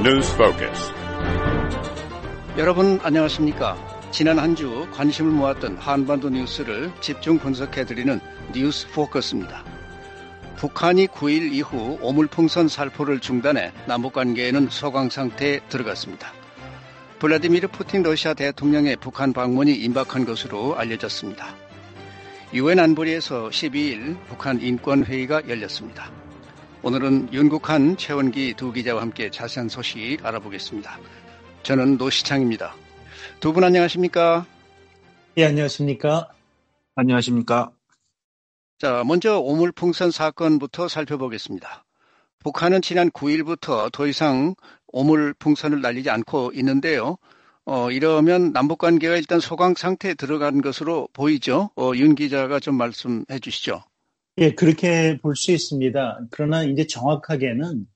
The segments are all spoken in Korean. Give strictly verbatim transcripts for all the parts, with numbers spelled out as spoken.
News Focus. 여러분 안녕하십니까? 지난 한 주 관심을 모았던 한반도 뉴스를 집중 분석해드리는 뉴스 포커스입니다. 북한이 구 일 이후 오물풍선 살포를 중단해 남북관계에는 소강 상태에 들어갔습니다. 블라디미르 푸틴 러시아 대통령의 북한 방문이 임박한 것으로 알려졌습니다. 유엔 안보리에서 십이 일 북한 인권회의가 열렸습니다. 오늘은 윤국한, 최원기 두 기자와 함께 자세한 소식 알아보겠습니다. 저는 노시창입니다. 두 분 안녕하십니까? 예, 안녕하십니까? 안녕하십니까? 자, 먼저 오물풍선 사건부터 살펴보겠습니다. 북한은 지난 구 일부터 더 이상 오물풍선을 날리지 않고 있는데요. 어, 이러면 남북관계가 일단 소강 상태에 들어간 것으로 보이죠. 어, 윤 기자가 좀 말씀해 주시죠. 예, 그렇게 볼 수 있습니다. 그러나 이제 정확하게는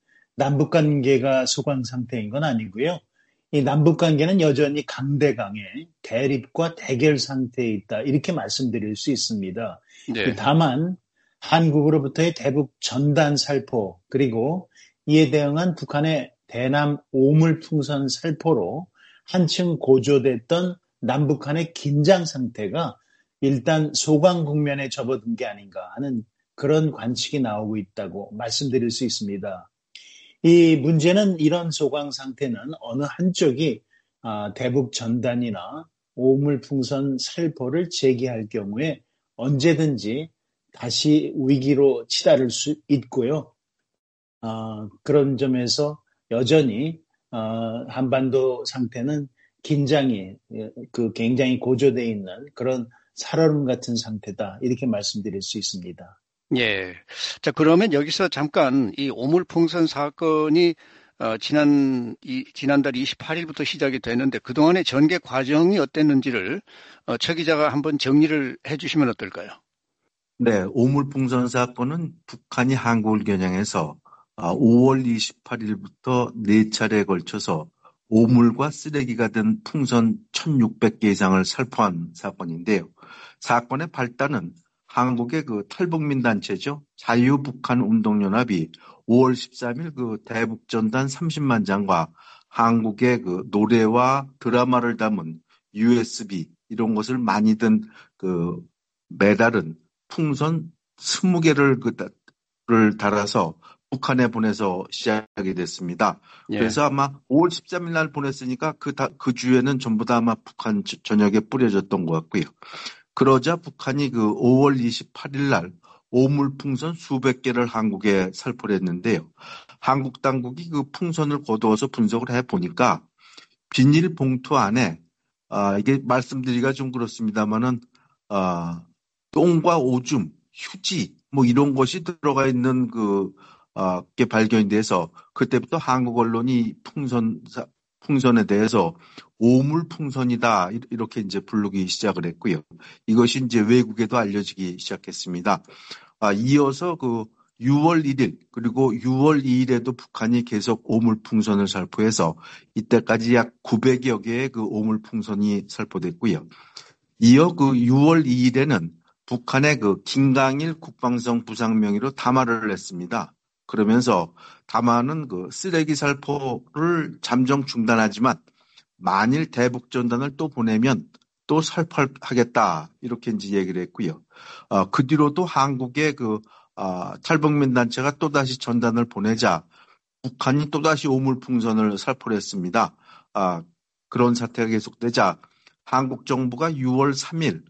남북관계가 소강 상태인 건 아니고요. 이 남북관계는 여전히 강대강의 대립과 대결 상태에 있다. 이렇게 말씀드릴 수 있습니다. 네. 다만 한국으로부터의 대북 전단 살포 그리고 이에 대응한 북한의 대남 오물풍선 살포로 한층 고조됐던 남북한의 긴장 상태가 일단 소강 국면에 접어든 게 아닌가 하는 그런 관측이 나오고 있다고 말씀드릴 수 있습니다. 이 문제는 이런 소강 상태는 어느 한쪽이 대북 전단이나 오물풍선 살포를 재개할 경우에 언제든지 다시 위기로 치달을 수 있고요. 어, 그런 점에서 여전히 어, 한반도 상태는 긴장이 그 굉장히 고조되어 있는 그런 살얼음 같은 상태다 이렇게 말씀드릴 수 있습니다. 예. 자, 그러면 여기서 잠깐 이 오물풍선 사건이 어, 지난 이, 지난달 이십팔 일부터 시작이 됐는데 그동안의 전개 과정이 어땠는지를 어, 최 기자가 한번 정리를 해주시면 어떨까요? 네, 오물풍선 사건은 북한이 한국을 겨냥해서 오월 이십팔 일부터 네 차례에 걸쳐서 오물과 쓰레기가 된 풍선 천육백 개 이상을 살포한 사건인데요. 사건의 발단은 한국의 그 탈북민 단체죠. 자유북한운동연합이 오월 십삼 일 그 대북전단 삼십만 장과 한국의 그 노래와 드라마를 담은 유에스비 이런 것을 많이 든 그 메달은 풍선 스무 개를 그를 달아서 북한에 보내서 시작이 됐습니다. 예. 그래서 아마 오월 십삼 일 날 보냈으니까 그, 다, 그 주에는 전부 다 아마 북한 전역에 뿌려졌던 것 같고요. 그러자 북한이 그 오월 이십팔 일 날 오물풍선 수백 개를 한국에 살포를 했는데요. 한국 당국이 그 풍선을 거두어서 분석을 해보니까 비닐봉투 안에 아, 이게 말씀드리기가 좀 그렇습니다만은 아, 똥과 오줌, 휴지 뭐 이런 것이 들어가 있는 그 아, 게 발견이 돼서 그때부터 한국 언론이 풍선 풍선에 대해서 오물풍선이다 이렇게 이제 부르기 시작을 했고요. 이것이 이제 외국에도 알려지기 시작했습니다. 아, 이어서 그 유월 일 일 그리고 유월 이 일에도 북한이 계속 오물풍선을 살포해서 이때까지 약 구백여 개의 그 오물풍선이 살포됐고요. 이어 그 유월 이 일에는 북한의 그 김강일 국방성 부상 명의로 담화를 냈습니다. 그러면서 담화는 그 쓰레기 살포를 잠정 중단하지만 만일 대북전단을 또 보내면 또 살포하겠다 이렇게 이제 얘기를 했고요. 어, 그 뒤로도 한국의 그 어, 탈북민 단체가 또다시 전단을 보내자 북한이 또다시 오물풍선을 살포를 했습니다. 아, 그런 사태가 계속되자 한국 정부가 유월 삼 일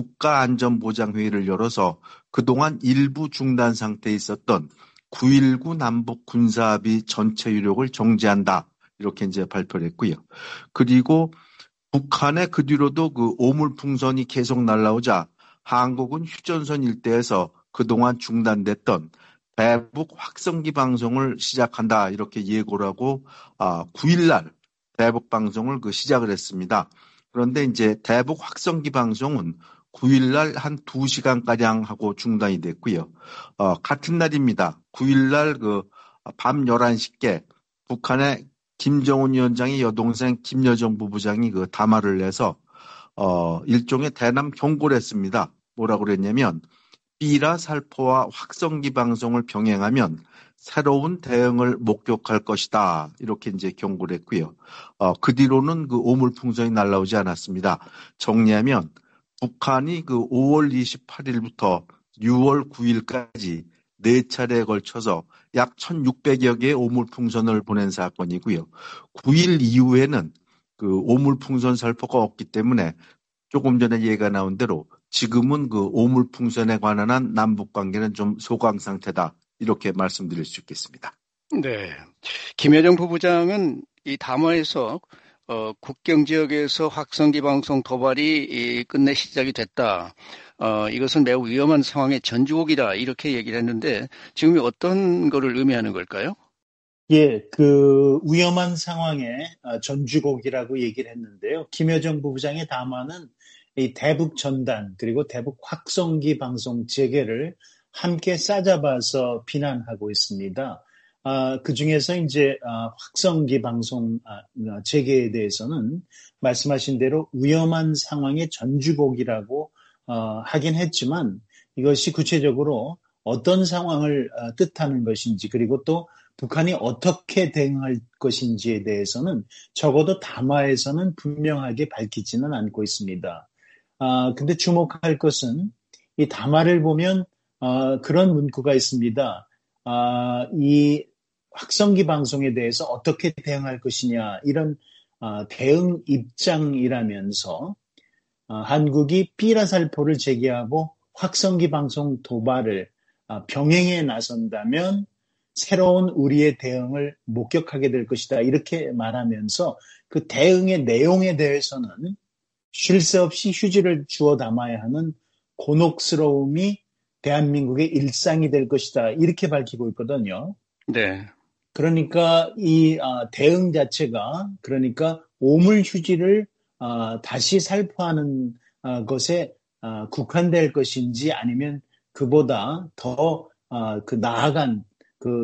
국가안전보장회의를 열어서 그동안 일부 중단 상태에 있었던 구 일구 남북 군사합의 전체 유력을 정지한다. 이렇게 이제 발표를 했고요. 그리고 북한의 그 뒤로도 그 오물풍선이 계속 날아오자 한국은 휴전선 일대에서 그동안 중단됐던 대북 확성기 방송을 시작한다. 이렇게 예고를 하고 아, 구 일 날 대북 방송을 그 시작을 했습니다. 그런데 이제 대북 확성기 방송은 구 일 날 한 두 시간가량 하고 중단이 됐고요. 어, 같은 날입니다. 구 일 날 그 밤 열한 시께 북한의 김정은 위원장의 여동생 김여정 부부장이 그 담화를 내서 어, 일종의 대남 경고를 했습니다. 뭐라고 그랬냐면 B라 살포와 확성기 방송을 병행하면 새로운 대응을 목격할 것이다. 이렇게 이제 경고를 했고요. 어, 그 뒤로는 그 오물풍선이 날라오지 않았습니다. 정리하면 북한이 그 오월 이십팔일부터 유월 구일까지 네 차례에 걸쳐서 약 천육백여 개의 오물풍선을 보낸 사건이고요. 구일 이후에는 그 오물풍선 살포가 없기 때문에 조금 전에 얘기가 나온 대로 지금은 그 오물풍선에 관한 한 남북 관계는 좀 소강 상태다. 이렇게 말씀드릴 수 있겠습니다. 네. 김여정 부부장은 이 담화에서 어, 국경 지역에서 확성기 방송 도발이 이, 끝내 시작이 됐다. 어, 이것은 매우 위험한 상황의 전주곡이다. 이렇게 얘기를 했는데 지금 어떤 거를 의미하는 걸까요? 예, 그 위험한 상황의 전주곡이라고 얘기를 했는데요. 김여정 부부장의 담화는 이 대북 전단 그리고 대북 확성기 방송 재개를 함께 싸잡아서 비난하고 있습니다. 아, 그 중에서 이제 아, 확성기 방송 아, 재개에 대해서는 말씀하신 대로 위험한 상황의 전주곡이라고 어, 하긴 했지만 이것이 구체적으로 어떤 상황을 어, 뜻하는 것인지 그리고 또 북한이 어떻게 대응할 것인지에 대해서는 적어도 담화에서는 분명하게 밝히지는 않고 있습니다. 아, 근데 주목할 것은 이 담화를 보면 어, 그런 문구가 있습니다. 아, 이 확성기 방송에 대해서 어떻게 대응할 것이냐 이런 어, 대응 입장이라면서 어, 한국이 B라 살포를 제기하고 확성기 방송 도발을 어, 병행해 나선다면 새로운 우리의 대응을 목격하게 될 것이다. 이렇게 말하면서 그 대응의 내용에 대해서는 쉴 새 없이 휴지를 주워 담아야 하는 곤혹스러움이 대한민국의 일상이 될 것이다. 이렇게 밝히고 있거든요. 네. 그러니까 이 대응 자체가 그러니까 오물 휴지를 다시 살포하는 것에 국한될 것인지 아니면 그보다 더 그 나아간 그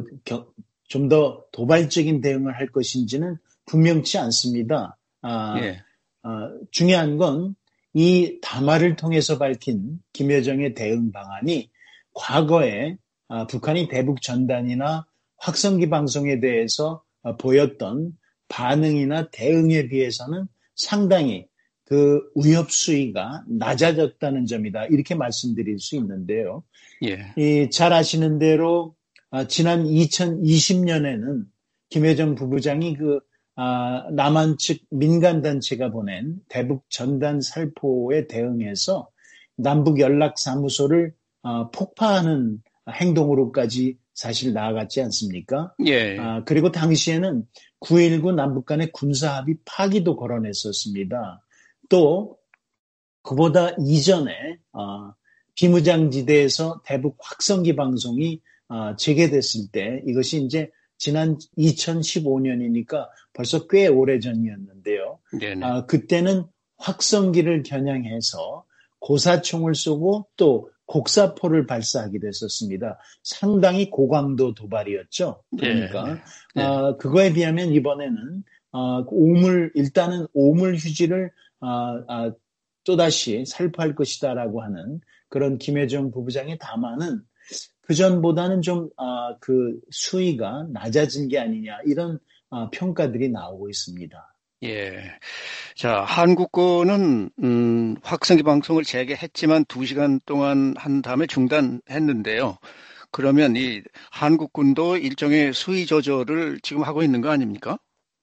좀 더 도발적인 대응을 할 것인지는 분명치 않습니다. 아, 예. 아, 중요한 건 이 담화를 통해서 밝힌 김여정의 대응 방안이 과거에 아, 북한이 대북 전단이나 확성기 방송에 대해서 아, 보였던 반응이나 대응에 비해서는 상당히 그 위협 수위가 낮아졌다는 점이다. 이렇게 말씀드릴 수 있는데요. 예. 이, 잘 아시는 대로 아, 지난 이천이십 년에는 김여정 부부장이 그 아, 남한 측 민간단체가 보낸 대북 전단 살포에 대응해서 남북 연락사무소를 아, 폭파하는 행동으로까지 사실 나아갔지 않습니까? 예. 아, 그리고 당시에는 구일구 남북 간의 군사합의 파기도 거론했었습니다. 또 그보다 이전에 아, 비무장지대에서 대북 확성기 방송이 아, 재개됐을 때 이것이 이제 지난 이천십오 년이니까 벌써 꽤 오래전이었는데요. 아, 그때는 확성기를 겨냥해서 고사총을 쏘고 또 곡사포를 발사하기도 했었습니다. 상당히 고강도 도발이었죠. 그러니까 네. 네. 아, 그거에 비하면 이번에는 아, 오물 일단은 오물 휴지를 아, 아, 또다시 살포할 것이다라고 하는 그런 김여정 부부장의 담화는 그전보다는 좀, 아, 그 수위가 낮아진 게 아니냐, 이런 아, 평가들이 나오고 있습니다. 예. 자, 한국권은, 음, 확성기 방송을 재개했지만 두 시간 동안 한 다음에 중단했는데요. 그러면 이 한국군도 일종의 수위 조절을 지금 하고 있는 거 아닙니까?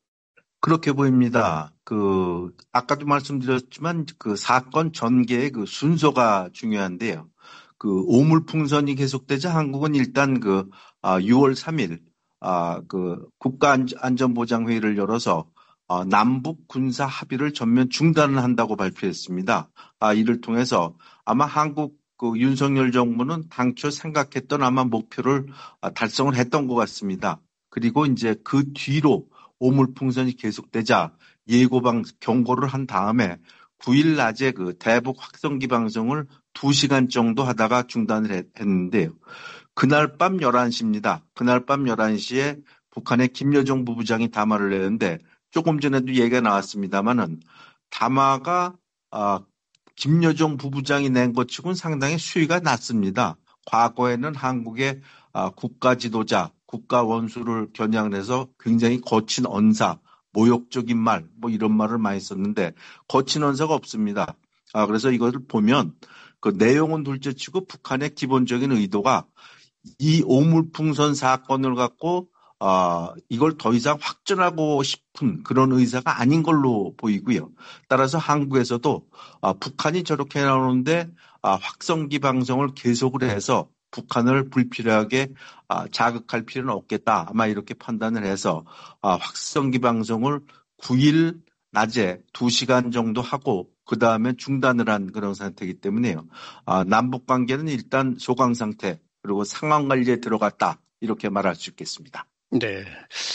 그렇게 보입니다. 그, 아까도 말씀드렸지만 그 사건 전개의 그 순서가 중요한데요. 그 오물풍선이 계속되자 한국은 일단 그 아, 유월 삼일 아, 그 국가안전보장회의를 열어서 아, 남북 군사 합의를 전면 중단을 한다고 발표했습니다. 아, 이를 통해서 아마 한국 그 윤석열 정부는 당초 생각했던 아마 목표를 아, 달성을 했던 것 같습니다. 그리고 이제 그 뒤로 오물풍선이 계속되자 예고방 경고를 한 다음에 구일 낮에 그 대북 확성기 방송을 두 시간 정도 하다가 중단을 했, 했는데요. 그날 밤 열한 시입니다. 그날 밤 열한 시에 북한의 김여정 부부장이 담화를 내는데 조금 전에도 얘기가 나왔습니다만은 담화가 아, 김여정 부부장이 낸 것 치고는 상당히 수위가 낮습니다. 과거에는 한국의 아, 국가 지도자, 국가 원수를 겨냥을 해서 굉장히 거친 언사, 모욕적인 말, 뭐 이런 말을 많이 썼는데 거친 언사가 없습니다. 아, 그래서 이것을 보면 그 내용은 둘째치고 북한의 기본적인 의도가 이 오물풍선 사건을 갖고 아, 이걸 더 이상 확전하고 싶은 그런 의사가 아닌 걸로 보이고요. 따라서 한국에서도 아, 북한이 저렇게 나오는데 아, 확성기 방송을 계속을 해서 북한을 불필요하게 아, 자극할 필요는 없겠다. 아마 이렇게 판단을 해서 아, 확성기 방송을 구 일 낮에 두 시간 정도 하고 그 다음에 중단을 한 그런 상태이기 때문에요. 아, 남북 관계는 일단 소강 상태 그리고 상황 관리에 들어갔다. 이렇게 말할 수 있겠습니다. 네.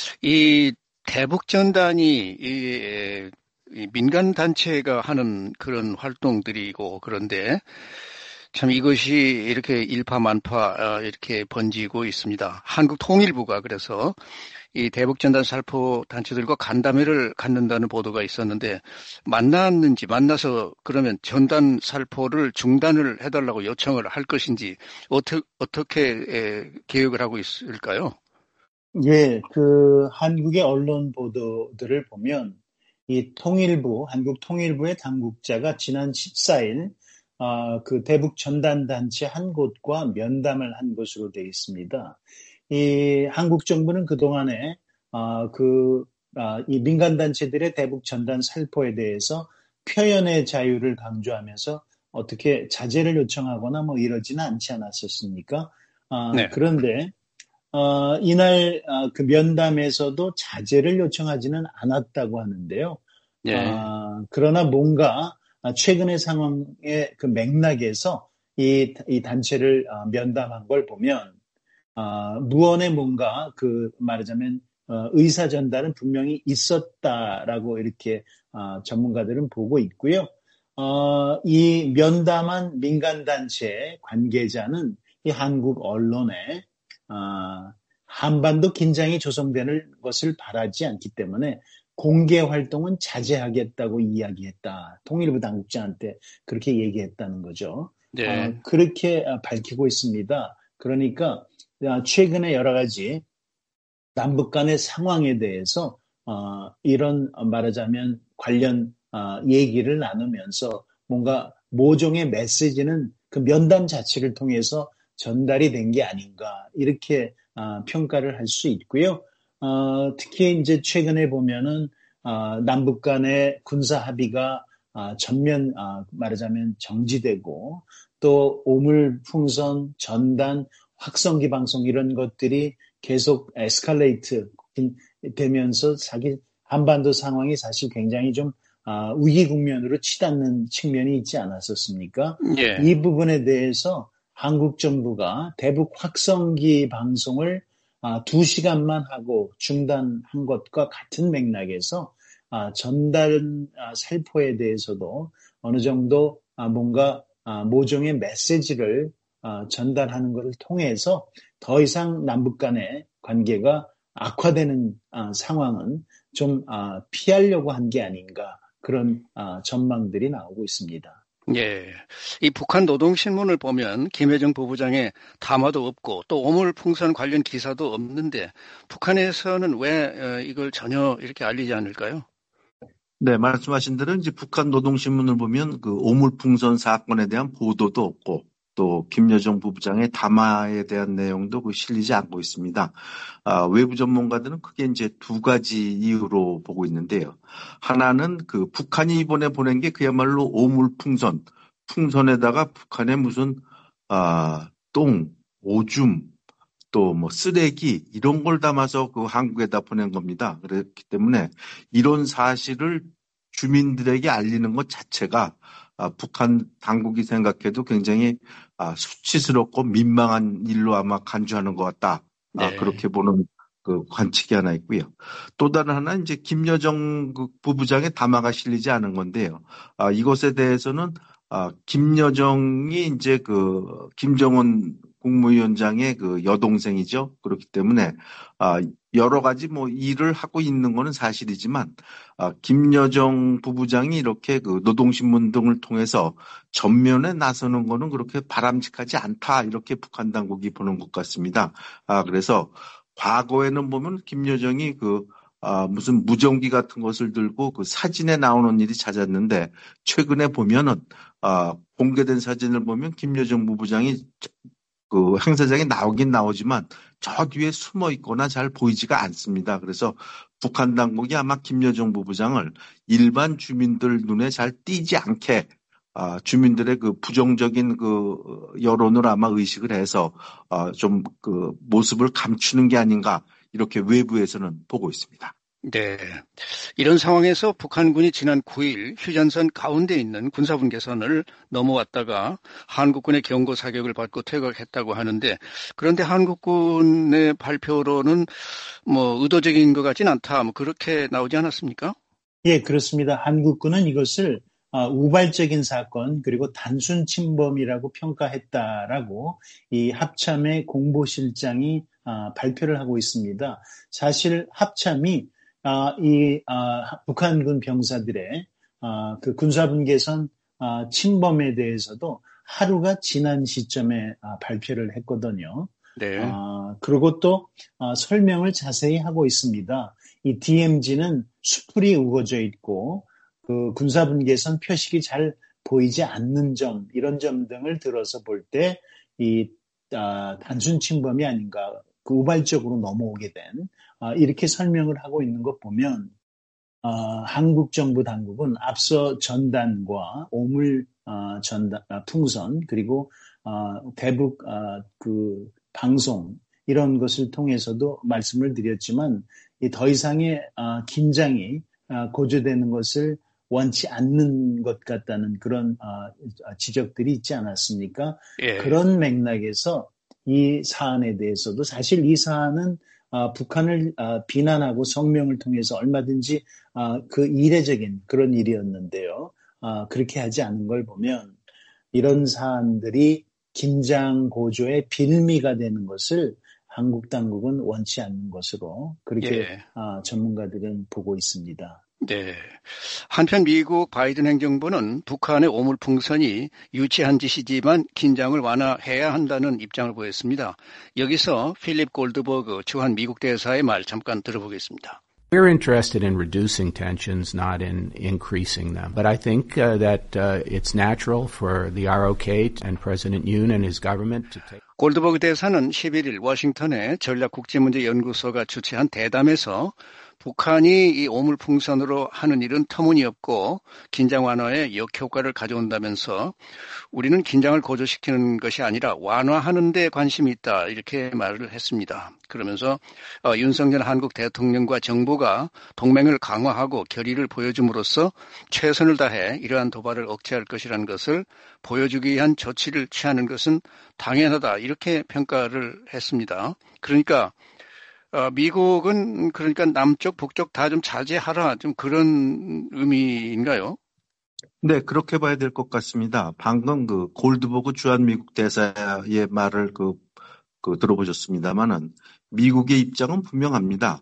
이 대북전단이 이, 이 민간 단체가 하는 그런 활동들이고 그런데 참 이것이 이렇게 일파만파 이렇게 번지고 있습니다. 한국통일부가 그래서 이 대북전단 살포 단체들과 간담회를 갖는다는 보도가 있었는데 만났는지 만나서 그러면 전단 살포를 중단을 해달라고 요청을 할 것인지 어떻게, 어떻게 계획을 하고 있을까요? 예, 그 한국의 언론 보도들을 보면 이 통일부, 한국 통일부의 당국자가 지난 십사 일 어, 그 대북 전단 단체 한 곳과 면담을 한 것으로 되어 있습니다. 이 한국 정부는 그 동안에 어, 그 어, 이 민간 단체들의 대북 전단 살포에 대해서 표현의 자유를 강조하면서 어떻게 자제를 요청하거나 뭐 이러지는 않지 않았었습니까? 어, 네. 그런데 어, 이날 어, 그 면담에서도 자제를 요청하지는 않았다고 하는데요. 네. 어, 그러나 뭔가 최근의 상황의 그 맥락에서 이, 이 단체를 어, 면담한 걸 보면 어, 무언의 뭔가 그 말하자면 어, 의사 전달은 분명히 있었다라고 이렇게 어, 전문가들은 보고 있고요. 어, 이 면담한 민간 단체 관계자는 이 한국 언론에 어, 한반도 긴장이 조성되는 것을 바라지 않기 때문에 공개 활동은 자제하겠다고 이야기했다. 통일부 당국자한테 그렇게 얘기했다는 거죠. 네. 어, 그렇게 밝히고 있습니다. 그러니까 최근에 여러 가지 남북 간의 상황에 대해서 어, 이런 말하자면 관련 어, 얘기를 나누면서 뭔가 모종의 메시지는 그 면담 자체를 통해서 전달이 된 게 아닌가 이렇게 어, 평가를 할 수 있고요. 어, 특히 이제 최근에 보면은 어, 남북 간의 군사 합의가 어, 전면 어, 말하자면 정지되고 또 오물풍선, 전단, 확성기 방송 이런 것들이 계속 에스컬레이트 되면서 자기 한반도 상황이 사실 굉장히 좀 어, 위기 국면으로 치닫는 측면이 있지 않았었습니까? 예. 이 부분에 대해서 한국 정부가 대북 확성기 방송을 아, 두 시간만 하고 중단한 것과 같은 맥락에서 아, 전달 아, 살포에 대해서도 어느 정도 아, 뭔가 아, 모종의 메시지를 아, 전달하는 것을 통해서 더 이상 남북 간의 관계가 악화되는 아, 상황은 좀 아, 피하려고 한 게 아닌가 그런 아, 전망들이 나오고 있습니다. 예. 이 북한 노동신문을 보면 김여정 부부장의 담화도 없고 또 오물풍선 관련 기사도 없는데 북한에서는 왜 이걸 전혀 이렇게 알리지 않을까요? 네, 말씀하신 대로 이제 북한 노동신문을 보면 그 오물풍선 사건에 대한 보도도 없고 또 김여정 부부장의 담화에 대한 내용도 그 실리지 않고 있습니다. 아, 외부 전문가들은 크게 이제 두 가지 이유로 보고 있는데요. 하나는 그 북한이 이번에 보낸 게 그야말로 오물풍선, 풍선에다가 북한의 무슨 아, 똥, 오줌, 또 뭐 쓰레기 이런 걸 담아서 그 한국에다 보낸 겁니다. 그렇기 때문에 이런 사실을 주민들에게 알리는 것 자체가 아, 북한 당국이 생각해도 굉장히 아, 수치스럽고 민망한 일로 아마 간주하는 것 같다. 아, 네. 그렇게 보는 그 관측이 하나 있고요. 또 다른 하나 이제 김여정 그 부부장의 담화가 실리지 않은 건데요. 아, 이것에 대해서는 아, 김여정이 이제 그 김정은 국무위원장의 그 여동생이죠. 그렇기 때문에 아, 여러 가지 뭐 일을 하고 있는 거는 사실이지만 아, 김여정 부부장이 이렇게 그 노동신문 등을 통해서 전면에 나서는 거는 그렇게 바람직하지 않다 이렇게 북한 당국이 보는 것 같습니다. 아, 그래서 과거에는 보면 김여정이 그 아, 무슨 무전기 같은 것을 들고 그 사진에 나오는 일이 잦았는데 최근에 보면은 아, 공개된 사진을 보면 김여정 부부장이 그 행사장에 나오긴 나오지만 저 뒤에 숨어 있거나 잘 보이지가 않습니다. 그래서 북한 당국이 아마 김여정 부부장을 일반 주민들 눈에 잘 띄지 않게 아, 주민들의 그 부정적인 그 여론을 아마 의식을 해서 아, 좀 그 모습을 감추는 게 아닌가 이렇게 외부에서는 보고 있습니다. 네. 이런 상황에서 북한군이 지난 구 일 휴전선 가운데 있는 군사분계선을 넘어왔다가 한국군의 경고 사격을 받고 퇴각했다고 하는데, 그런데 한국군의 발표로는 뭐 의도적인 것 같진 않다, 뭐 그렇게 나오지 않았습니까? 예, 그렇습니다. 한국군은 이것을 우발적인 사건 그리고 단순 침범이라고 평가했다라고 이 합참의 공보실장이 발표를 하고 있습니다. 사실 합참이 이 북한군 병사들의 그 군사분계선 침범에 대해서도 하루가 지난 시점에 발표를 했거든요. 네. 그리고 또 설명을 자세히 하고 있습니다. 이 디엠지는 수풀이 우거져 있고 그 군사분계선 표식이 잘 보이지 않는 점, 이런 점 등을 들어서 볼 때 이 단순 침범이 아닌가, 그 우발적으로 넘어오게 된 이렇게 설명을 하고 있는 것 보면 한국 정부 당국은 앞서 전단과 오물 전단 풍선 그리고 대북 그 방송 이런 것을 통해서도 말씀을 드렸지만 더 이상의 긴장이 고조되는 것을 원치 않는 것 같다는 그런 지적들이 있지 않았습니까? 예. 그런 맥락에서 이 사안에 대해서도 사실 이 사안은 북한을 비난하고 성명을 통해서 얼마든지 그 이례적인 그런 일이었는데요. 그렇게 하지 않은 걸 보면 이런 사안들이 긴장 고조의 빌미가 되는 것을 한국 당국은 원치 않는 것으로 그렇게 예. 전문가들은 보고 있습니다. 네. 한편 미국 바이든 행정부는 북한의 오물풍선이 유치한 짓이지만 긴장을 완화해야 한다는 입장을 보였습니다. 여기서 필립 골드버그 주한 미국 대사의 말 잠깐 들어보겠습니다. We're interested in reducing tensions, not in increasing them. But I think uh, that uh, it's natural for the R O K and President Yoon and his government to take. 골드버그 대사는 십일 일 워싱턴의 전략국제문제연구소가 주최한 대담에서 북한이 이 오물풍선으로 하는 일은 터무니없고 긴장 완화에 역효과를 가져온다면서 우리는 긴장을 고조시키는 것이 아니라 완화하는 데 관심이 있다, 이렇게 말을 했습니다. 그러면서 어, 윤석열 한국 대통령과 정부가 동맹을 강화하고 결의를 보여줌으로써 최선을 다해 이러한 도발을 억제할 것이라는 것을 보여주기 위한 조치를 취하는 것은 당연하다, 이렇게 평가를 했습니다. 그러니까 어, 미국은 그러니까 남쪽 북쪽 다 좀 자제하라, 좀 그런 의미인가요? 네, 그렇게 봐야 될 것 같습니다. 방금 그 골드버그 주한 미국 대사의 말을 그, 그 들어보셨습니다만은 미국의 입장은 분명합니다.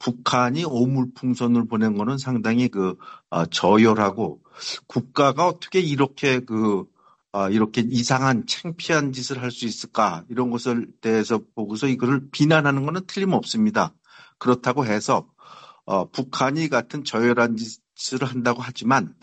북한이 오물풍선을 보낸 거는 상당히 그 어, 저열하고 국가가 어떻게 이렇게 그 아, 이렇게 이상한 창피한 짓을 할 수 있을까, 이런 것을 대해서 보고서 이거를 비난하는 것은 틀림없습니다. 그렇다고 해서 어, 북한이 같은 저열한 짓을 한다고 하지만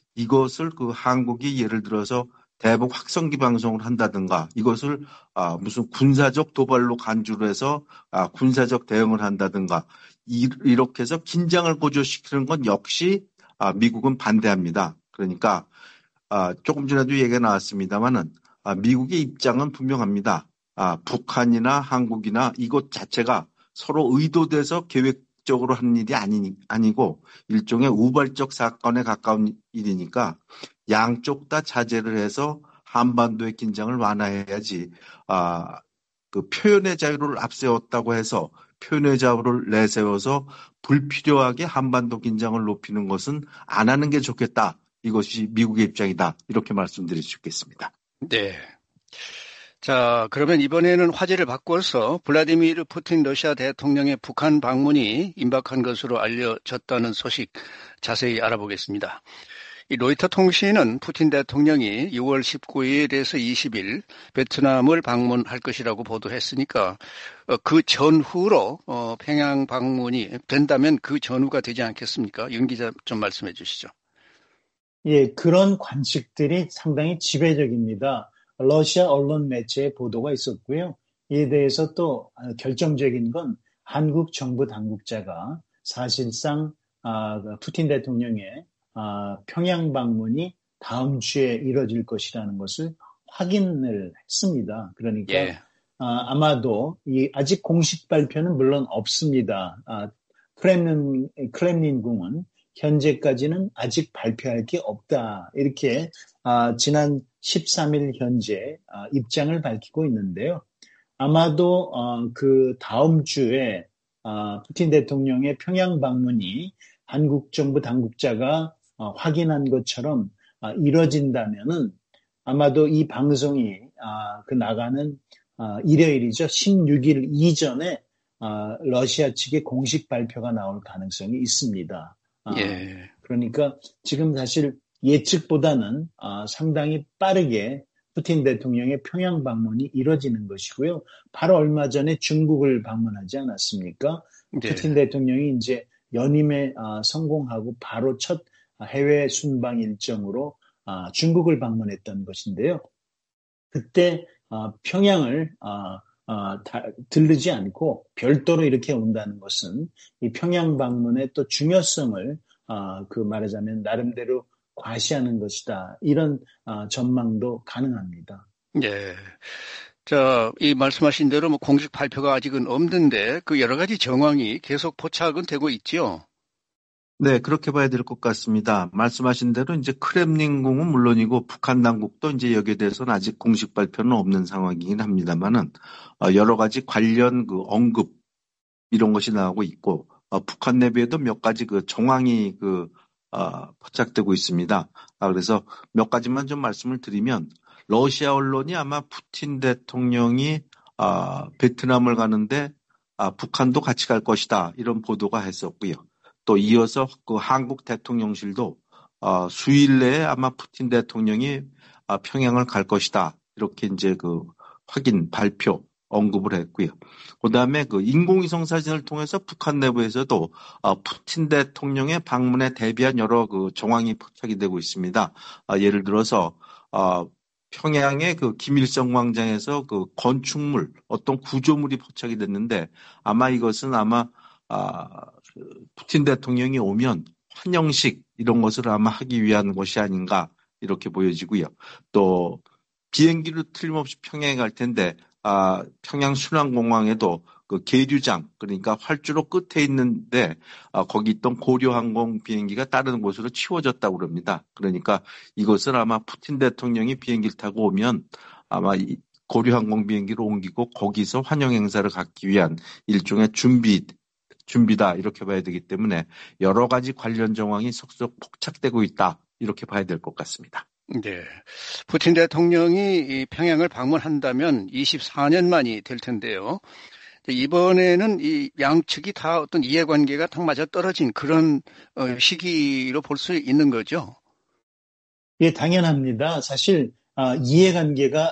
이것을 그 한국이 예를 들어서 대북 확성기 방송을 한다든가 이것을 아, 무슨 군사적 도발로 간주를 해서 아, 군사적 대응을 한다든가 이, 이렇게 해서 긴장을 고조시키는 건 역시 아, 미국은 반대합니다. 그러니까 아, 조금 전에도 얘기가 나왔습니다만은 아, 미국의 입장은 분명합니다. 아, 북한이나 한국이나 이것 자체가 서로 의도돼서 계획적으로 하는 일이 아니, 아니고 일종의 우발적 사건에 가까운 일이니까 양쪽 다 자제를 해서 한반도의 긴장을 완화해야지. 아, 그 표현의 자유를 앞세웠다고 해서 표현의 자유를 내세워서 불필요하게 한반도 긴장을 높이는 것은 안 하는 게 좋겠다. 이것이 미국의 입장이다, 이렇게 말씀드릴 수 있겠습니다. 네. 자, 그러면 이번에는 화제를 바꿔서 블라디미르 푸틴 러시아 대통령의 북한 방문이 임박한 것으로 알려졌다는 소식 자세히 알아보겠습니다. 이 로이터 통신은 푸틴 대통령이 유월 십구일에서 이십일 베트남을 방문할 것이라고 보도했으니까 그 전후로 평양 방문이 된다면 그 전후가 되지 않겠습니까? 윤 기자 좀 말씀해 주시죠. 예, 그런 관측들이 상당히 지배적입니다. 러시아 언론 매체의 보도가 있었고요. 이에 대해서 또 결정적인 건 한국 정부 당국자가 사실상 푸틴 대통령의 평양 방문이 다음 주에 이뤄질 것이라는 것을 확인을 했습니다. 그러니까 예. 아마도 이 아직 공식 발표는 물론 없습니다. 크렘린, 크렘린궁은 현재까지는 아직 발표할 게 없다. 이렇게 아, 지난 십삼일 현재 아, 입장을 밝히고 있는데요. 아마도 어, 그 다음 주에 아, 푸틴 대통령의 평양 방문이 한국 정부 당국자가 어, 확인한 것처럼 아, 이뤄진다면은 아마도 이 방송이 아, 그 나가는 아, 일요일이죠. 십육일 이전에 아, 러시아 측의 공식 발표가 나올 가능성이 있습니다. 아, 예. 그러니까 지금 사실 예측보다는 아, 상당히 빠르게 푸틴 대통령의 평양 방문이 이뤄지는 것이고요. 바로 얼마 전에 중국을 방문하지 않았습니까? 예. 푸틴 대통령이 이제 연임에 아, 성공하고 바로 첫 해외 순방 일정으로 아, 중국을 방문했던 것인데요. 그때 아, 평양을 아, 아, 다, 들르지 않고 별도로 이렇게 온다는 것은 이 평양 방문의 또 중요성을 아, 그 말하자면 나름대로 과시하는 것이다. 이런 아, 전망도 가능합니다. 네. 자, 이 말씀하신 대로 뭐 공식 발표가 아직은 없는데 그 여러 가지 정황이 계속 포착은 되고 있죠. 네, 그렇게 봐야 될 것 같습니다. 말씀하신 대로 이제 크렘린궁은 물론이고 북한 당국도 이제 여기에 대해서는 아직 공식 발표는 없는 상황이긴 합니다만은 여러 가지 관련 그 언급 이런 것이 나오고 있고 북한 내부에도 몇 가지 그 정황이 그 어, 포착되고 있습니다. 그래서 몇 가지만 좀 말씀을 드리면 러시아 언론이 아마 푸틴 대통령이 어, 베트남을 가는데 아, 북한도 같이 갈 것이다 이런 보도가 했었고요. 또 이어서 그 한국 대통령실도 어, 수일 내에 아마 푸틴 대통령이 아, 평양을 갈 것이다 이렇게 이제 그 확인 발표 언급을 했고요. 그 다음에 그 인공위성 사진을 통해서 북한 내부에서도 어, 푸틴 대통령의 방문에 대비한 여러 그 정황이 포착이 되고 있습니다. 아, 예를 들어서 어, 평양의 그 김일성 광장에서 그 건축물 어떤 구조물이 포착이 됐는데 아마 이것은 아마 아, 푸틴 대통령이 오면 환영식 이런 것을 아마 하기 위한 것이 아닌가 이렇게 보여지고요. 또 비행기로 틀림없이 평양에 갈 텐데 아, 평양 순환공항에도 그 계류장 그러니까 활주로 끝에 있는데 아, 거기 있던 고려항공 비행기가 다른 곳으로 치워졌다고 그럽니다. 그러니까 이것을 아마 푸틴 대통령이 비행기를 타고 오면 아마 이 고려항공 비행기로 옮기고 거기서 환영 행사를 갖기 위한 일종의 준비 준비다 이렇게 봐야 되기 때문에 여러 가지 관련 정황이 속속 포착되고 있다 이렇게 봐야 될 것 같습니다. 네, 푸틴 대통령이 평양을 방문한다면 이십사 년 만이 될 텐데요. 이번에는 이 양측이 다 어떤 이해관계가 딱 맞아 떨어진 그런 시기로 볼 수 있는 거죠. 예, 당연합니다. 사실 이해관계가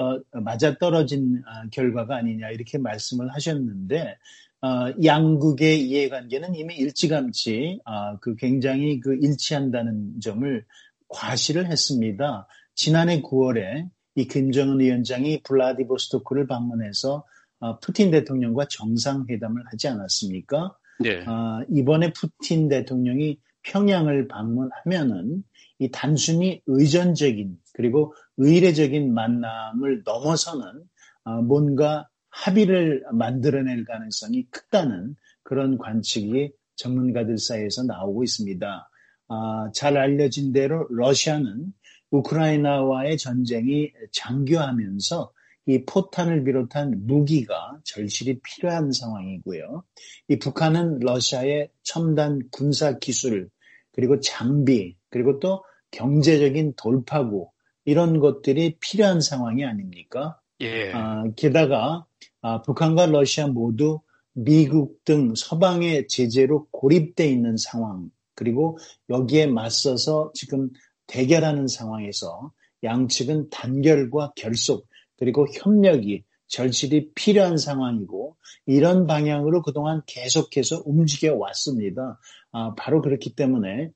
맞아 떨어진 결과가 아니냐 이렇게 말씀을 하셨는데. 어, 양국의 이해관계는 이미 일찌감치 어, 그 굉장히 그 일치한다는 점을 과시를 했습니다. 지난해 구월에 이 김정은 위원장이 블라디보스토크를 방문해서 어, 푸틴 대통령과 정상회담을 하지 않았습니까? 네. 어, 이번에 푸틴 대통령이 평양을 방문하면은 이 단순히 의전적인 그리고 의례적인 만남을 넘어서는 어, 뭔가 합의를 만들어낼 가능성이 크다는 그런 관측이 전문가들 사이에서 나오고 있습니다. 아, 잘 알려진 대로 러시아는 우크라이나와의 전쟁이 장기화하면서 이 포탄을 비롯한 무기가 절실히 필요한 상황이고요. 이 북한은 러시아의 첨단 군사 기술 그리고 장비 그리고 또 경제적인 돌파구 이런 것들이 필요한 상황이 아닙니까? 예. 아, 게다가 아, 북한과 러시아 모두 미국 등 서방의 제재로 고립돼 있는 상황, 그리고 여기에 맞서서 지금 대결하는 상황에서 양측은 단결과 결속, 그리고 협력이 절실히 필요한 상황이고, 이런 방향으로 그동안 계속해서 움직여 왔습니다. 아, 바로 그렇기 때문에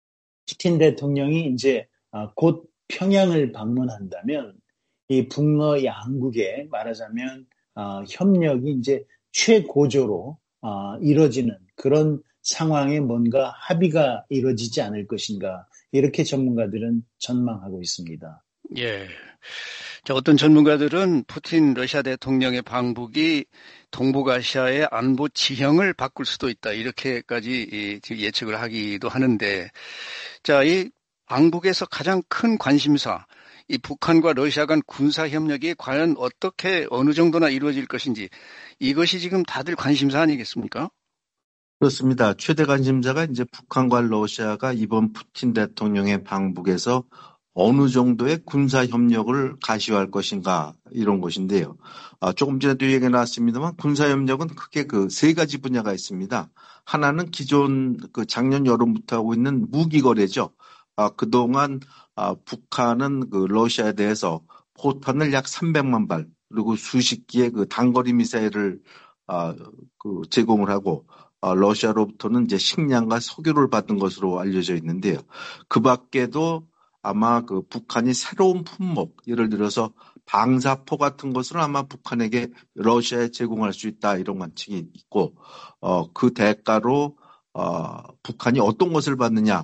푸틴 대통령이 이제 아, 곧 평양을 방문한다면 이 북러 양국의 말하자면 어, 협력이 이제 최고조로 어, 이루어지는 그런 상황에 뭔가 합의가 이루어지지 않을 것인가, 이렇게 전문가들은 전망하고 있습니다. 예. 자, 어떤 전문가들은 푸틴 러시아 대통령의 방북이 동북아시아의 안보 지형을 바꿀 수도 있다, 이렇게까지 예측을 하기도 하는데, 자, 이 방북에서 가장 큰 관심사, 이 북한과 러시아 간 군사 협력이 과연 어떻게 어느 정도나 이루어질 것인지, 이것이 지금 다들 관심사 아니겠습니까? 그렇습니다. 최대 관심사가 이제 북한과 러시아가 이번 푸틴 대통령의 방북에서 어느 정도의 군사 협력을 가시화할 것인가, 이런 것인데요. 아, 조금 전에도 얘기가 나왔습니다만 군사 협력은 크게 그 세 가지 분야가 있습니다. 하나는 기존 그 작년 여름부터 하고 있는 무기 거래죠. 아, 그동안 아, 북한은 그 러시아에 대해서 포탄을 약 삼백만 발, 그리고 수십 기의 그 단거리 미사일을 아, 그 제공을 하고, 아, 러시아로부터는 이제 식량과 석유를 받은 것으로 알려져 있는데요. 그 밖에도 아마 그 북한이 새로운 품목, 예를 들어서 방사포 같은 것을 아마 북한에게 러시아에 제공할 수 있다, 이런 관측이 있고, 어, 그 대가로 어, 북한이 어떤 것을 받느냐?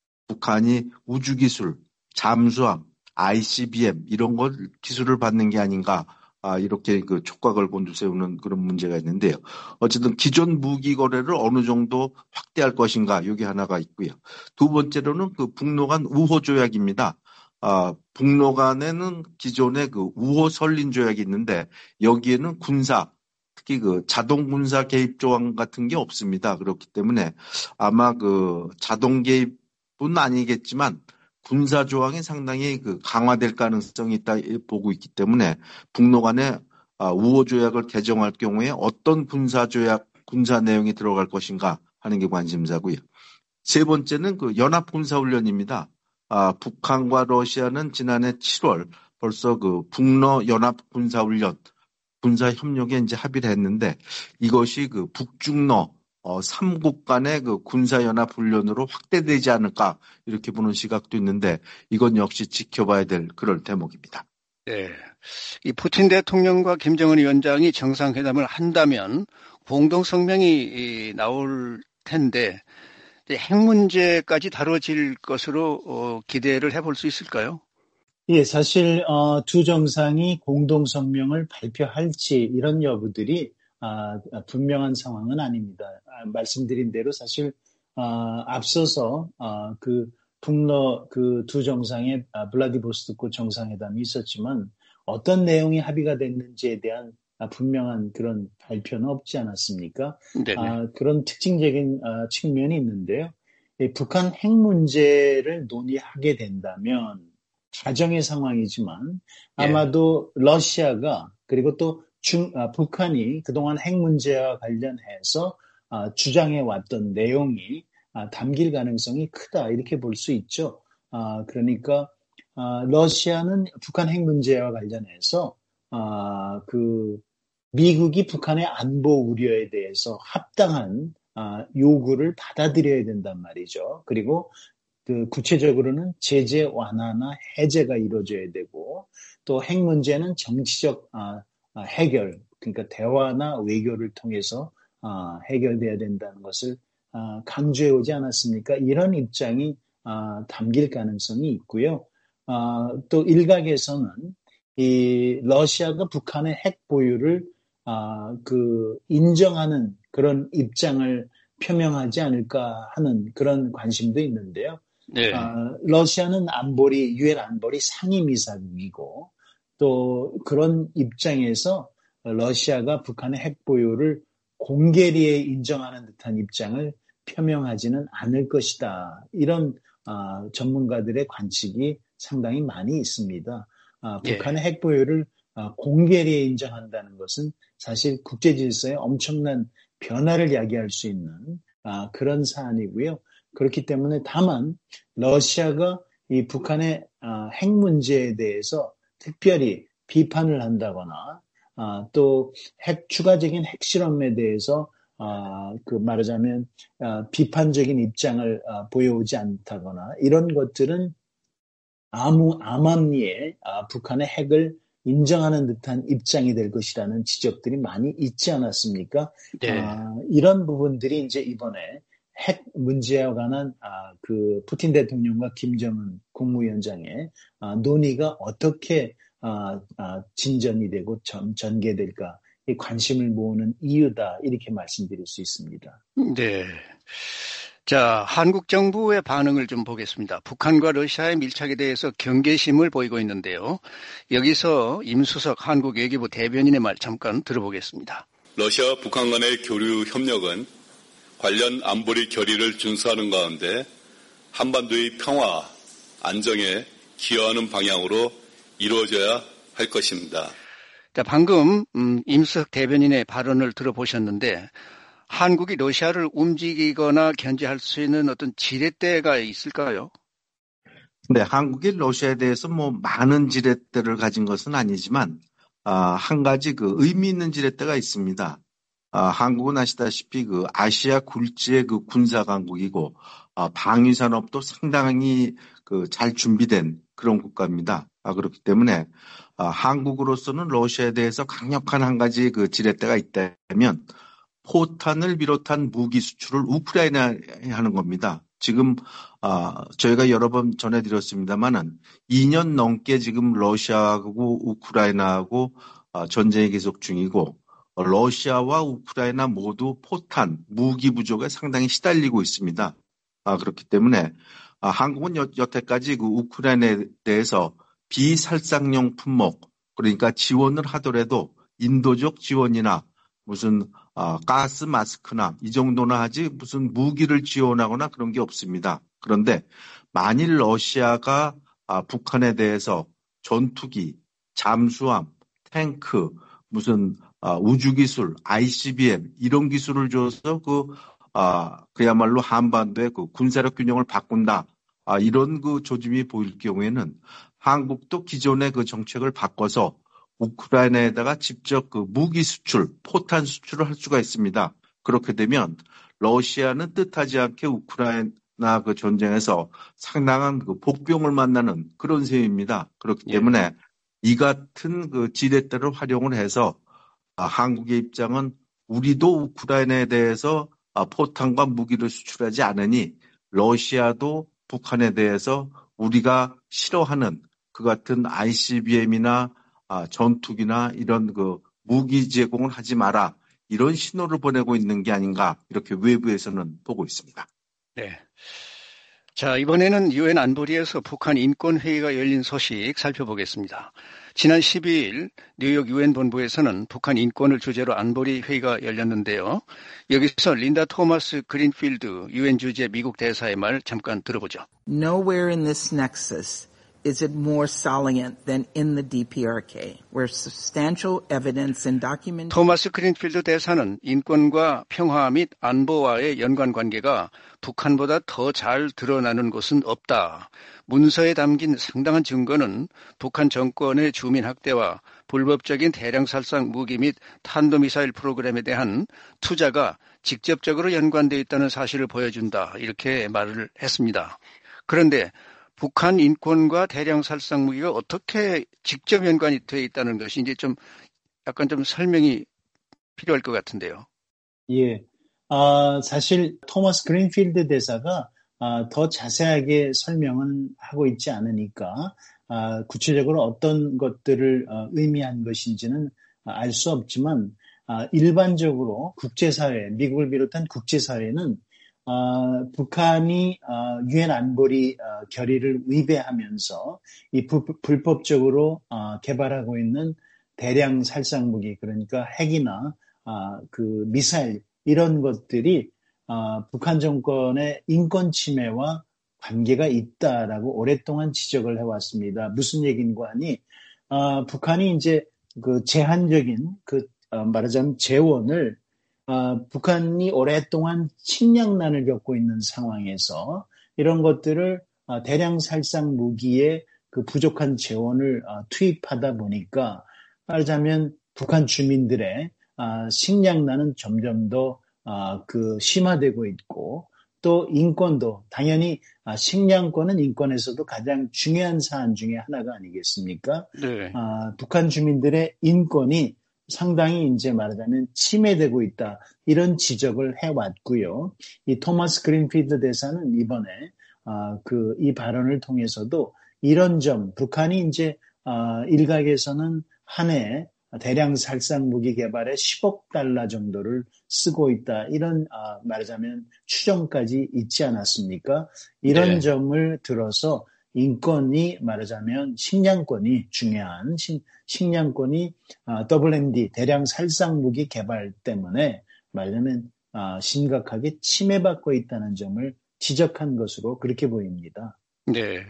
북한이 우주기술, 잠수함, 아이씨비엠 이런 것 기술을 받는 게 아닌가, 아, 이렇게 그 촉각을 곤두세우는 그런 문제가 있는데요. 어쨌든 기존 무기 거래를 어느 정도 확대할 것인가, 이게 하나가 있고요. 두 번째로는 그 북러 간 우호 조약입니다. 아, 북러 간에는 기존에 그 우호 설린 조약이 있는데 여기에는 군사, 특히 그 자동 군사 개입 조항 같은 게 없습니다. 그렇기 때문에 아마 그 자동 개입은 아니겠지만 군사 조항이 상당히 그 강화될 가능성이 있다 보고 있기 때문에 북러 간에 우호 조약을 개정할 경우에 어떤 군사 조약, 군사 내용이 들어갈 것인가 하는 게 관심사고요. 세 번째는 그 연합 군사 훈련입니다. 아, 북한과 러시아는 지난해 칠월 벌써 그 북러 연합 군사 훈련, 군사 협력에 이제 합의를 했는데 이것이 그 북중러 어, 삼국 간의 그 군사연합 훈련으로 확대되지 않을까, 이렇게 보는 시각도 있는데 이건 역시 지켜봐야 될 그런 대목입니다. 네. 이 푸틴 대통령과 김정은 위원장이 정상회담을 한다면 공동성명이 나올 텐데 핵 문제까지 다뤄질 것으로 어, 기대를 해볼 수 있을까요? 예, 사실 어, 두 정상이 공동성명을 발표할지 이런 여부들이 아, 분명한 상황은 아닙니다. 아, 말씀드린 대로 사실 아, 앞서서 아, 그 북러 그 두 정상의 아, 블라디보스토크 정상회담이 있었지만 어떤 내용이 합의가 됐는지에 대한 아, 분명한 그런 발표는 없지 않았습니까? 아, 그런 특징적인 아, 측면이 있는데요. 예, 북한 핵 문제를 논의하게 된다면 가정의 상황이지만 아마도 예. 러시아가 그리고 또 중, 아, 북한이 그동안 핵 문제와 관련해서 아, 주장해왔던 내용이 아, 담길 가능성이 크다, 이렇게 볼 수 있죠. 아, 그러니까 아, 러시아는 북한 핵 문제와 관련해서 아, 그 미국이 북한의 안보 우려에 대해서 합당한 아, 요구를 받아들여야 된단 말이죠. 그리고 그 구체적으로는 제재 완화나 해제가 이루어져야 되고, 또 핵 문제는 정치적 아, 아, 해결, 그러니까 대화나 외교를 통해서 아, 해결돼야 된다는 것을 아, 강조해 오지 않았습니까? 이런 입장이 아, 담길 가능성이 있고요. 아, 또 일각에서는 이 러시아가 북한의 핵 보유를 아, 그 인정하는 그런 입장을 표명하지 않을까 하는 그런 관심도 있는데요. 네. 아, 러시아는 안보리, 유엔 안보리 상임이사국이고, 또 그런 입장에서 러시아가 북한의 핵 보유를 공개리에 인정하는 듯한 입장을 표명하지는 않을 것이다. 이런 아, 전문가들의 관측이 상당히 많이 있습니다. 아, 북한의 예. 핵 보유를 공개리에 인정한다는 것은 사실 국제 질서에 엄청난 변화를 야기할 수 있는 그런 사안이고요. 그렇기 때문에 다만 러시아가 이 북한의 핵 문제에 대해서 특별히 비판을 한다거나 또 핵 추가적인 핵실험에 대해서 그 말하자면 비판적인 입장을 보여오지 않다거나 이런 것들은 아무 암암리에 북한의 핵을 인정하는 듯한 입장이 될 것이라는 지적들이 많이 있지 않았습니까? 네. 아, 이런 부분들이 이제 이번에 핵 문제와 관한 아, 그 푸틴 대통령과 김정은 국무위원장의 아, 논의가 어떻게 아, 아, 진전이 되고 전, 전개될까 이 관심을 모으는 이유다 이렇게 말씀드릴 수 있습니다. 네. 자, 한국 정부의 반응을 좀 보겠습니다. 북한과 러시아의 밀착에 대해서 경계심을 보이고 있는데요. 여기서 임수석 한국 외교부 대변인의 말 잠깐 들어보겠습니다. 러시아 북한 간의 교류 협력은 관련 안보리 결의를 준수하는 가운데 한반도의 평화, 안정에 기여하는 방향으로 이루어져야 할 것입니다. 자, 방금 음, 임수석 대변인의 발언을 들어보셨는데 한국이 러시아를 움직이거나 견제할 수 있는 어떤 지렛대가 있을까요? 네, 한국이 러시아에 대해서 뭐 많은 지렛대를 가진 것은 아니지만 아, 한 가지 그 의미 있는 지렛대가 있습니다. 아, 한국은 아시다시피 그 아시아 굴지의 그 군사 강국이고 아, 방위 산업도 상당히 그 잘 준비된 그런 국가입니다. 아, 그렇기 때문에 아, 한국으로서는 러시아에 대해서 강력한 한 가지 그 지렛대가 있다면 포탄을 비롯한 무기 수출을 우크라이나에 하는 겁니다. 지금 아, 저희가 여러 번 전해드렸습니다만은 이 년 넘게 지금 러시아하고 우크라이나하고 아, 전쟁이 계속 중이고 러시아와 우크라이나 모두 포탄, 무기 부족에 상당히 시달리고 있습니다. 아, 그렇기 때문에 아, 한국은 여, 여태까지 그 우크라이나에 대해서 비살상용 품목, 그러니까 지원을 하더라도 인도적 지원이나 무슨 아, 가스 마스크나 이 정도나 하지 무슨 무기를 지원하거나 그런 게 없습니다. 그런데 만일 러시아가 아, 북한에 대해서 전투기, 잠수함, 탱크, 무슨 아, 우주기술, 아이씨비엠 이런 기술을 줘서 그 아, 그야말로 한반도의 그 군사력 균형을 바꾼다. 아, 이런 그 조짐이 보일 경우에는 한국도 기존의 그 정책을 바꿔서 우크라이나에다가 직접 그 무기 수출, 포탄 수출을 할 수가 있습니다. 그렇게 되면 러시아는 뜻하지 않게 우크라이나 그 전쟁에서 상당한 그 복병을 만나는 그런 셈입니다. 그렇기 때문에 예. 이 같은 그 지렛대를 활용을 해서 아, 한국의 입장은 우리도 우크라이나에 대해서 아, 포탄과 무기를 수출하지 않으니 러시아도 북한에 대해서 우리가 싫어하는 그 같은 아이씨비엠이나 아, 전투기나 이런 그 무기 제공을 하지 마라. 이런 신호를 보내고 있는 게 아닌가 이렇게 외부에서는 보고 있습니다. 네. 자, 이번에는 유엔 안보리에서 북한 인권회의가 열린 소식 살펴보겠습니다. 지난 십이 일 뉴욕 유엔 본부에서는 북한 인권을 주제로 안보리 회의가 열렸는데요. 여기서 린다 토마스 그린필드 유엔 주재 미국 대사의 말 잠깐 들어보죠. Nowhere in this nexus is it more salient than in the 디피아르케이, where substantial evidence and document. 토마스 그린필드 대사는 인권과 평화 및 안보와의 연관 관계가 북한보다 더 잘 드러나는 곳은 없다. 문서에 담긴 상당한 증거는 북한 정권의 주민 학대와 불법적인 대량 살상 무기 및 탄도미사일 프로그램에 대한 투자가 직접적으로 연관되어 있다는 사실을 보여준다. 이렇게 말을 했습니다. 그런데 북한 인권과 대량 살상 무기가 어떻게 직접 연관이 되어 있다는 것이 이제 좀 약간 좀 설명이 필요할 것 같은데요. 예, 아, 사실 토마스 그린필드 대사가 아, 더 자세하게 설명은 하고 있지 않으니까 아, 구체적으로 어떤 것들을 어, 의미한 것인지는 알 수 없지만 아, 일반적으로 국제사회, 미국을 비롯한 국제사회는 어, 북한이 어, 유엔 안보리 어, 결의를 위배하면서 이 부, 불법적으로 어, 개발하고 있는 대량 살상 무기, 그러니까 핵이나 어, 그 미사일 이런 것들이 어, 북한 정권의 인권 침해와 관계가 있다라고 오랫동안 지적을 해왔습니다. 무슨 얘기인가 하니 어, 북한이 이제 그 제한적인 그 어, 말하자면 재원을 어, 북한이 오랫동안 식량난을 겪고 있는 상황에서 이런 것들을 어, 대량 살상 무기에 그 부족한 재원을 어, 투입하다 보니까 말하자면 북한 주민들의 어, 식량난은 점점 더 어, 그 심화되고 있고 또 인권도 당연히 아, 식량권은 인권에서도 가장 중요한 사안 중에 하나가 아니겠습니까? 네. 아, 북한 주민들의 인권이 상당히 이제 말하자면 침해되고 있다 이런 지적을 해왔고요. 이 토마스 그린필드 대사는 이번에 아, 그 이 발언을 통해서도 이런 점 북한이 이제 아, 일각에서는 한 해 대량 살상 무기 개발에 십억 달러 정도를 쓰고 있다. 이런 아, 말하자면 추정까지 있지 않았습니까? 이런 네. 점을 들어서 인권이 말하자면 식량권이 중요한 식, 식량권이 아, 더블유엠디 대량 살상 무기 개발 때문에 말하자면 아, 심각하게 침해받고 있다는 점을 지적한 것으로 그렇게 보입니다. 네.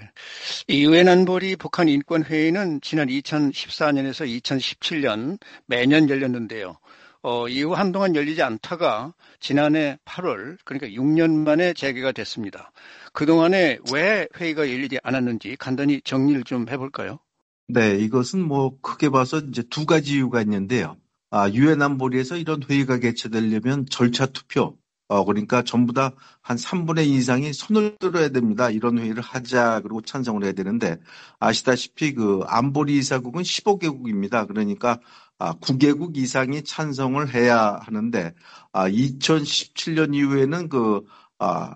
이 유엔 안보리 북한 인권회의는 지난 이천십사 년에서 이천십칠 년 매년 열렸는데요. 어, 이후 한동안 열리지 않다가 지난해 팔월, 그러니까 육 년 만에 재개가 됐습니다. 그동안에 왜 회의가 열리지 않았는지 간단히 정리를 좀 해볼까요? 네, 이것은 뭐 크게 봐서 이제 두 가지 이유가 있는데요. 아, 유엔 안보리에서 이런 회의가 개최되려면 절차 투표, 어, 그러니까 전부 다 한 삼분의 이 이상이 손을 들어야 됩니다. 이런 회의를 하자, 그리고 찬성을 해야 되는데, 아시다시피 그 안보리 이사국은 십오 개국입니다. 그러니까 아, 구 개국 이상이 찬성을 해야 하는데, 아, 이천십칠 년 이후에는 그, 아,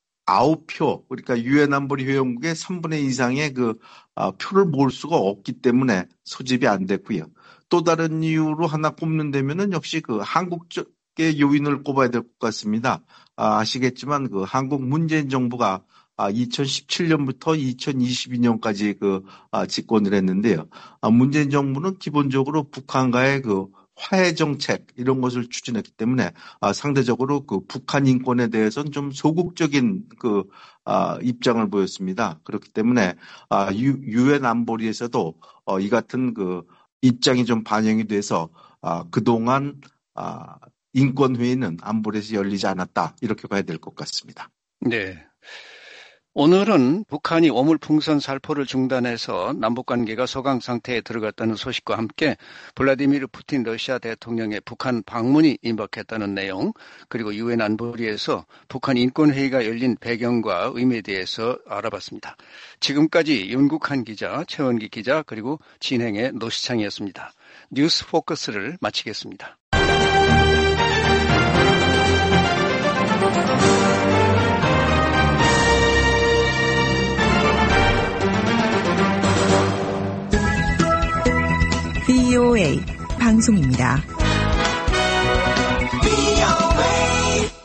아홉 표, 그러니까 유엔 안보리 회원국의 삼분의 이 이상의 그, 아, 표를 모을 수가 없기 때문에 소집이 안 됐고요. 또 다른 이유로 하나 꼽는다면은 역시 그 한국 쪽의 요인을 꼽아야 될 것 같습니다. 아, 아시겠지만 그 한국 문재인 정부가 아, 이천십칠 년부터 이천이십이 년까지 그, 아, 집권을 했는데요. 아, 문재인 정부는 기본적으로 북한과의 그 화해 정책 이런 것을 추진했기 때문에 아, 상대적으로 그 북한 인권에 대해서는 좀 소극적인 그 아, 입장을 보였습니다. 그렇기 때문에 아, 유, 유엔 안보리에서도 어, 이 같은 그 입장이 좀 반영이 돼서 아, 그동안 아, 인권회의는 안보리에서 열리지 않았다 이렇게 봐야 될 것 같습니다. 네. 오늘은 북한이 오물풍선 살포를 중단해서 남북관계가 소강 상태에 들어갔다는 소식과 함께 블라디미르 푸틴 러시아 대통령의 북한 방문이 임박했다는 내용, 그리고 유엔 안보리에서 북한 인권회의가 열린 배경과 의미에 대해서 알아봤습니다. 지금까지 윤국한 기자, 최원기 기자, 그리고 진행의 노시창이었습니다. 뉴스 포커스를 마치겠습니다. 브이오에이 방송입니다.